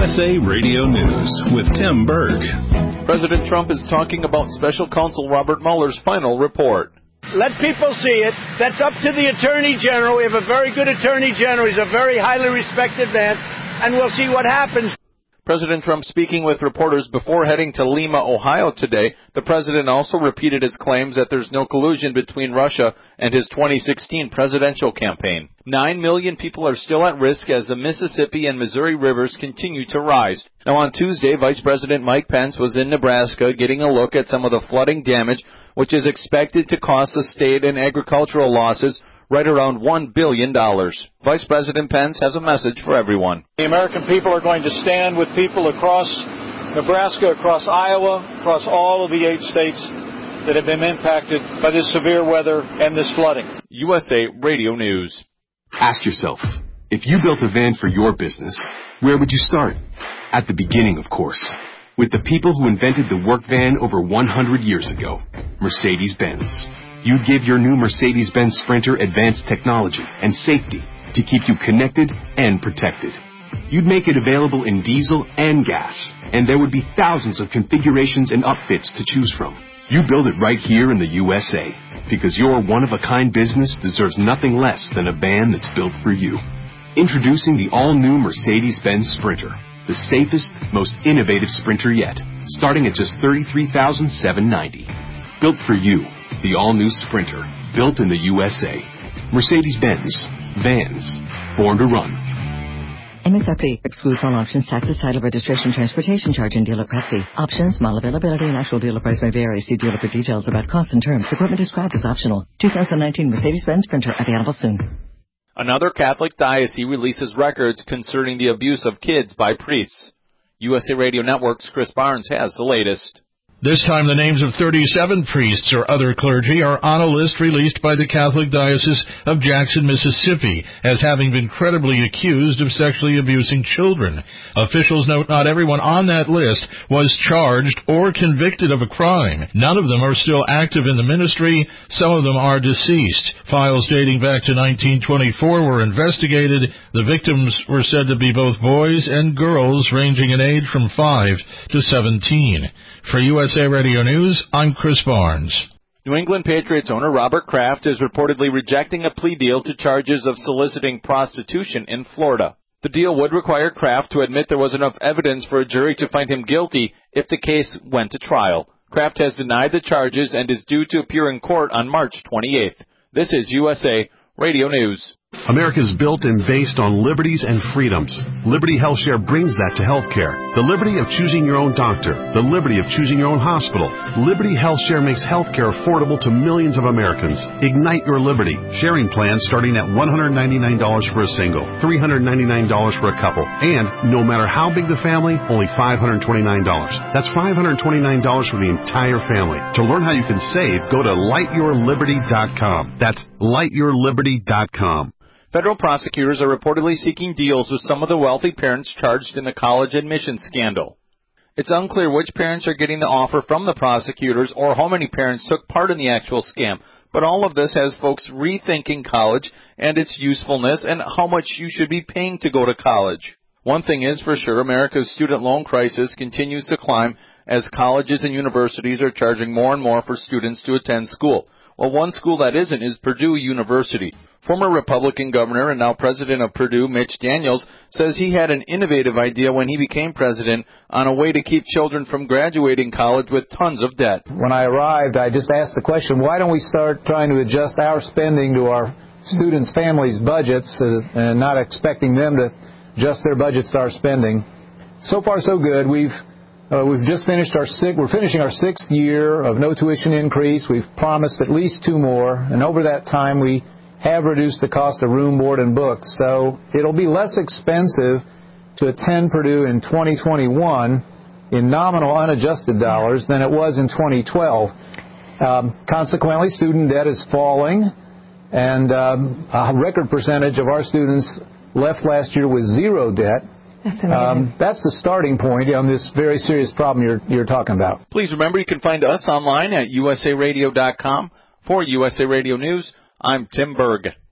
USA Radio News with Tim Berg. President Trump is talking about Special Counsel Robert Mueller's final report. Let people see it. That's up to the Attorney General. We have a very good Attorney General. He's a very highly respected man, and we'll see what happens. President Trump speaking with reporters before heading to Lima, Ohio today. The president also repeated his claims that there's no collusion between Russia and his 2016 presidential campaign. 9 million people are still at risk as the Mississippi and Missouri rivers continue to rise. Now on Tuesday, Vice President Mike Pence was in Nebraska getting a look at some of the flooding damage, which is expected to cost the state in agricultural losses right around $1 billion. Vice President Pence has a message for everyone. The American people are going to stand with people across Nebraska, across Iowa, across all of the 8 states that have been impacted by this severe weather and this flooding. USA Radio News. Ask yourself, if you built a van for your business, where would you start? At the beginning, of course, with the people who invented the work van over 100 years ago, Mercedes-Benz. You'd give your new Mercedes-Benz Sprinter advanced technology and safety to keep you connected and protected. You'd make it available in diesel and gas, and there would be thousands of configurations and upfits to choose from. You build it right here in the USA, because your one-of-a-kind business deserves nothing less than a van that's built for you. Introducing the all-new Mercedes-Benz Sprinter, the safest, most innovative Sprinter yet, starting at just $33,790. Built for you. The all-new Sprinter, built in the USA. Mercedes-Benz. Vans. Born to run. MSRP excludes all options, taxes, title, registration, transportation charge, and dealer prep fee. Options, model availability, and actual dealer price may vary. See dealer for details about costs and terms. Equipment described as optional. 2019 Mercedes-Benz Sprinter available soon. Another Catholic diocese releases records concerning the abuse of kids by priests. USA Radio Network's Chris Barnes has the latest. This time, the names of 37 priests or other clergy are on a list released by the Catholic Diocese of Jackson, Mississippi, as having been credibly accused of sexually abusing children. Officials note not everyone on that list was charged or convicted of a crime. None of them are still active in the ministry. Some of them are deceased. Files dating back to 1924 were investigated. The victims were said to be both boys and girls ranging in age from 5 to 17. For USA Radio News, I'm Chris Barnes. New England Patriots owner Robert Kraft is reportedly rejecting a plea deal to charges of soliciting prostitution in Florida. The deal would require Kraft to admit there was enough evidence for a jury to find him guilty if the case went to trial. Kraft has denied the charges and is due to appear in court on March 28th. This is USA Radio News. America is built and based on liberties and freedoms. Liberty HealthShare brings that to healthcare. The liberty of choosing your own doctor. The liberty of choosing your own hospital. Liberty HealthShare makes healthcare affordable to millions of Americans. Ignite your liberty. Sharing plans starting at $199 for a single, $399 for a couple, and no matter how big the family, only $529. That's $529 for the entire family. To learn how you can save, go to lightyourliberty.com. That's lightyourliberty.com. Federal prosecutors are reportedly seeking deals with some of the wealthy parents charged in the college admissions scandal. It's unclear which parents are getting the offer from the prosecutors or how many parents took part in the actual scam, but all of this has folks rethinking college and its usefulness and how much you should be paying to go to college. One thing is for sure, America's student loan crisis continues to climb as colleges and universities are charging more and more for students to attend school. Well, one school that isn't is Purdue University. Former Republican governor and now president of Purdue, Mitch Daniels, says he had an innovative idea when he became president on a way to keep children from graduating college with tons of debt. When I arrived, I just asked the question, why don't we start trying to adjust our spending to our students' families' budgets and not expecting them to adjust their budgets to our spending. So far, so good. We've just finished we're finishing our 6th year of no tuition increase. We've promised at least 2 more, and over that time we have reduced the cost of room, board, and books. So it'll be less expensive to attend Purdue in 2021 in nominal unadjusted dollars than it was in 2012. Consequently, student debt is falling, and a record percentage of our students left last year with 0 debt. That's amazing. That's the starting point on this very serious problem you're talking about. Please remember you can find us online at usaradio.com. For USA Radio News, I'm Tim Berg.